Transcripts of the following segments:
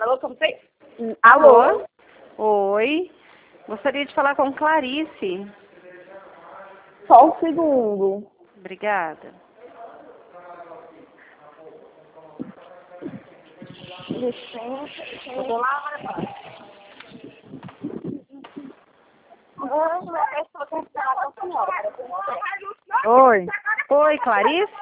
Alô, como tem? Alô? Oi. Gostaria de falar com Clarice. Só um segundo. Obrigada. Licença, eu vou lá agora. Oi. Oi, Clarice?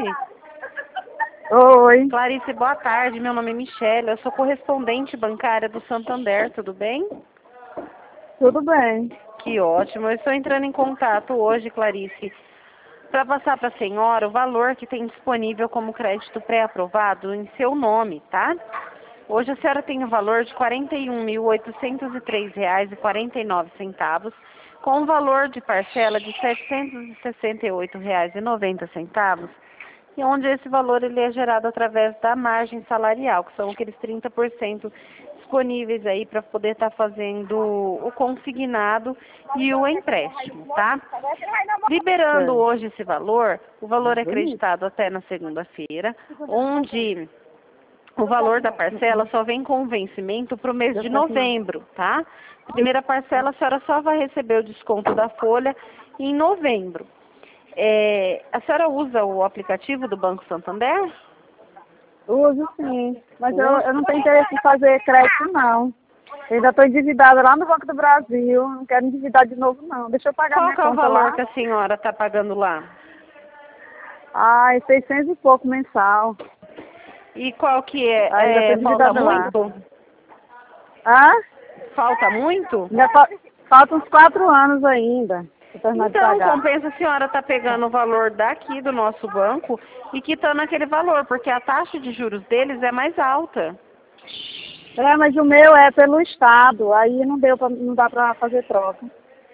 Oi. Clarice, boa tarde. Meu nome é Michele. Eu sou correspondente bancária do Santander. Tudo bem? Tudo bem? Que ótimo. Eu estou entrando em contato hoje, Clarice, para passar para a senhora o valor que tem disponível como crédito pré-aprovado em seu nome, tá? Hoje a senhora tem o valor de R$ 41.803,49, com um valor de parcela de R$ 768,90, e onde esse valor ele é gerado através da margem salarial, que são aqueles 30% disponíveis aí para poder estar fazendo o consignado e o empréstimo, tá? Liberando Sim. hoje esse valor, o valor é Bonito. acreditado até na segunda-feira, onde o valor da parcela só vem com vencimento para o mês de novembro, tá? Primeira parcela a senhora só vai receber o desconto da folha em novembro. A senhora usa o aplicativo do Banco Santander? Uso sim, mas eu Usa. não tenho interesse em fazer crédito, não. Eu ainda estou endividada lá no Banco do Brasil, não quero endividar de novo, não. Deixa eu pagar Qual minha que é o conta valor lá. que a senhora está pagando lá? Ai, 600 e pouco mensal. E qual que Ainda estou falta endividada lá. muito? Ah? Falta muito? Ainda faltam uns 4 anos ainda para terminar de Então, pagar. compensa a senhora estar pegando o valor daqui do nosso banco e quitando aquele valor, porque a taxa de juros deles é mais alta. É, mas o meu é pelo Estado, aí não dá para fazer troca.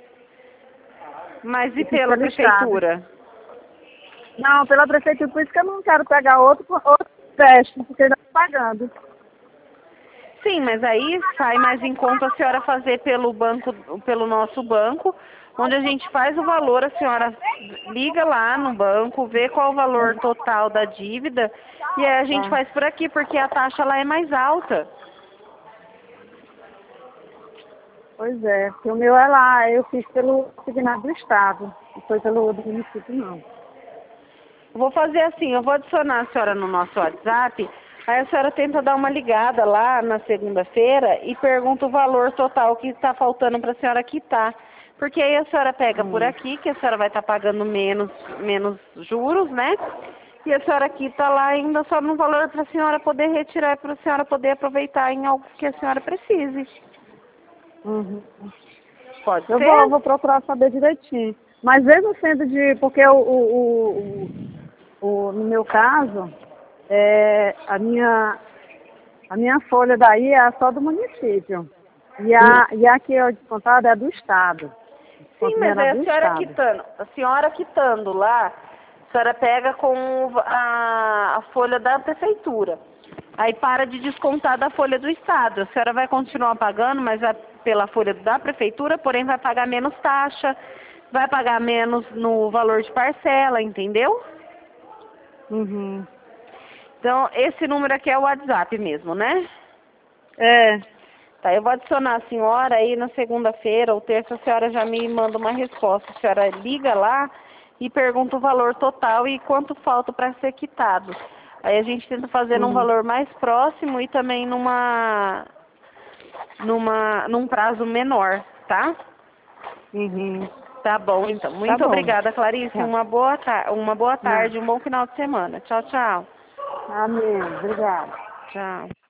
Mas e Eu fiz pela pelo Estado. prefeitura? Não, pela prefeitura, por isso que eu não quero pegar outro teste, porque ainda estou pagando. Sim, mas aí sai mais em conta a senhora fazer pelo banco, pelo nosso banco, onde a gente faz o valor, a senhora liga lá no banco, vê qual o valor total da dívida e aí a gente Tá. faz por aqui, porque a taxa lá é mais alta. Pois é, porque o meu é lá, eu fiz pelo signado do Estado, não foi pelo do município, não. Eu vou fazer assim, eu vou adicionar a senhora no nosso WhatsApp, aí a senhora tenta dar uma ligada lá na segunda-feira e pergunta o valor total que está faltando para a senhora quitar. Porque aí a senhora pega por aqui, que a senhora vai estar pagando menos juros, né? E a senhora quita lá ainda só no valor para a senhora poder retirar, para a senhora poder aproveitar em algo que a senhora precise. Uhum. Pode Eu ser? vou procurar saber direitinho. Mas mesmo sendo porque no meu caso, a minha folha daí é só do município. E a que é descontada é do Estado. Sim, Desconto mas era aí do Estado. a senhora quitando lá, a senhora pega com a folha da prefeitura. Aí para de descontar da folha do Estado. A senhora vai continuar pagando, mas pela folha da prefeitura, porém vai pagar menos taxa, vai pagar menos no valor de parcela, entendeu? Uhum. Então, esse número aqui é o WhatsApp mesmo, né? É. Tá, eu vou adicionar a senhora aí na segunda-feira ou terça, a senhora já me manda uma resposta. A senhora liga lá e pergunta o valor total e quanto falta para ser quitado. Aí a gente tenta fazer num Uhum. valor mais próximo e também num prazo menor, tá? Uhum. Tá bom, então. Tá Muito bom. obrigada, Clarice. Tá. Uma boa Não. tarde, um bom final de semana. Tchau, tchau. Amém. Obrigada. Tchau.